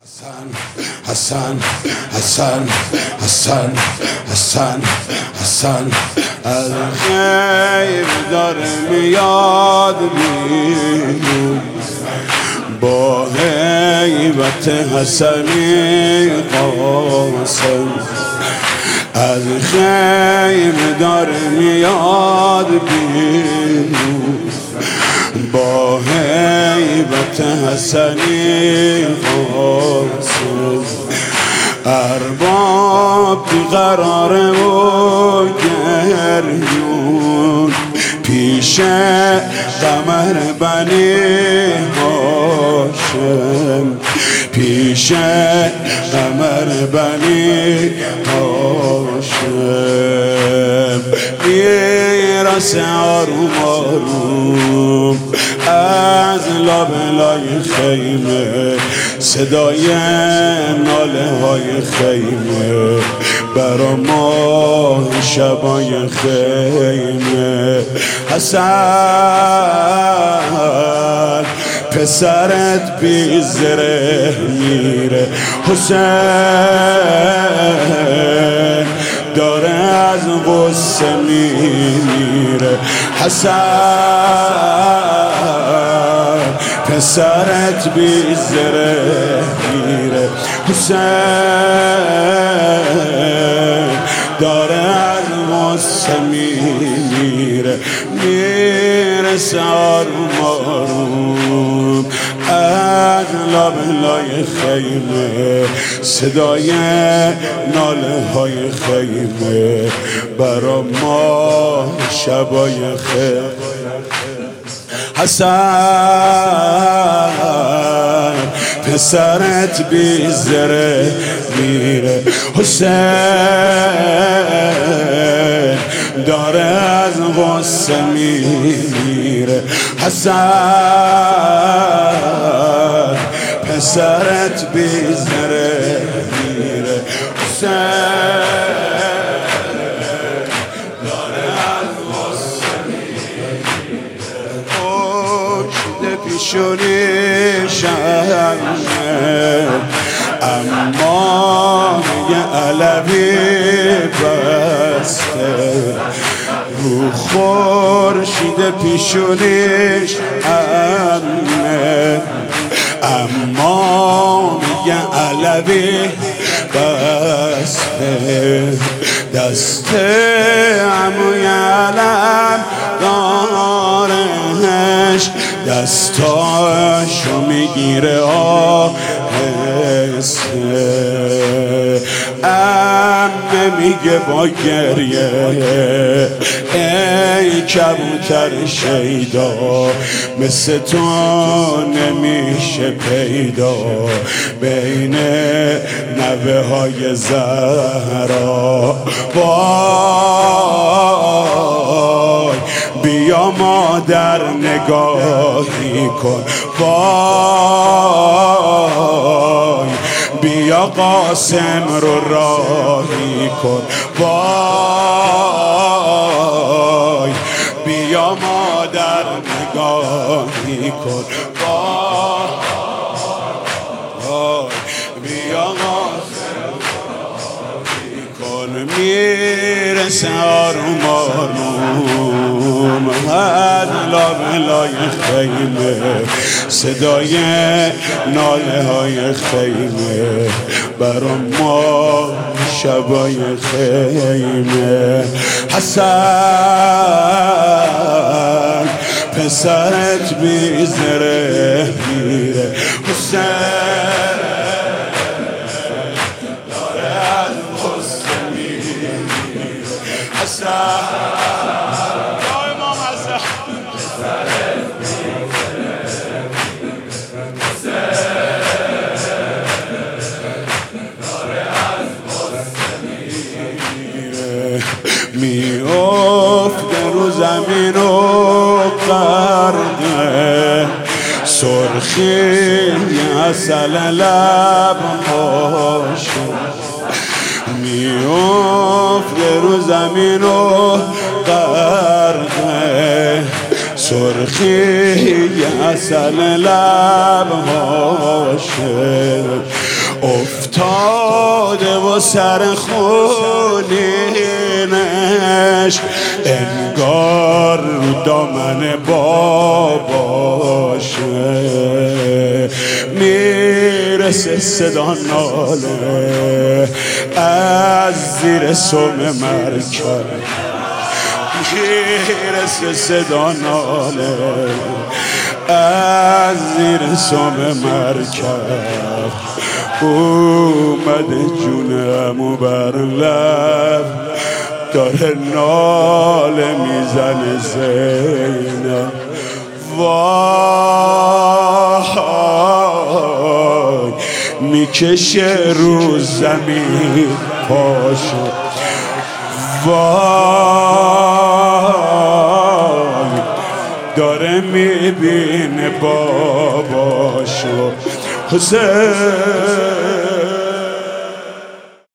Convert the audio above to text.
حسن حسن حسن حسن حسن حسن از خیر داره میاد بیرون با هیبت حسنی قاسم از خیر داره میاد بیرون با هیبت حسنی قاسم ارباب بیقراره و گریون پیش قمر بنی هاشم پیش قمر بنی هاشم میرسه آروم آروم از لابلای خیمه صدای ناله های خیمه برا ما شبای خیمه حسن پسرت بی زره میره حسین داره از غصه میره حسن پسرت بی زره میره حسین داره از غصه میره میرسه آروم آروم از لابلای خیمه صدای ناله های خیمه برا ما شبای خیمه حسن پسرت بی زره میره حسین داره از غصه میره حسن پسرت بی زره میره حسین پیشونی شهنه اما یه علوی بسته رو خورشید پیشونیش امنه اما یه علوی بسته دست عموی علم دارهش دستاشو میگیره آهسته امه میگه با گریه ای کبوتر شیدا مثل تو نمیشه پیدا بین نوه های زهرا وای بیا مادر نگاهی کن وای بیا قاسم رو راهی کن وای بیا مادر نگاهی کن وای بیا قاسم راهی کن میرسه آروم آروم از لابلای خیمه صدای ناله های خیمه برا ما شبای خیمه حسن پسرت بی زره میره حسین داره از غصه میره حسن میافته رو زمین و قرده سرخی عسل لب هاشم میافته رو زمین و قرده سرخی عسل لب هاشه افتاده و سر خونینش انگار رو دامن باباشه، میرسه صدا ناله از زیر سم مرکب، میرسه صدا ناله از زیر سم مرکب. اومده جونمو بر لب داره ناله میزنه زینب. وای میکشه رو زمین پاشو، وای داره میبینه باباشو. حسین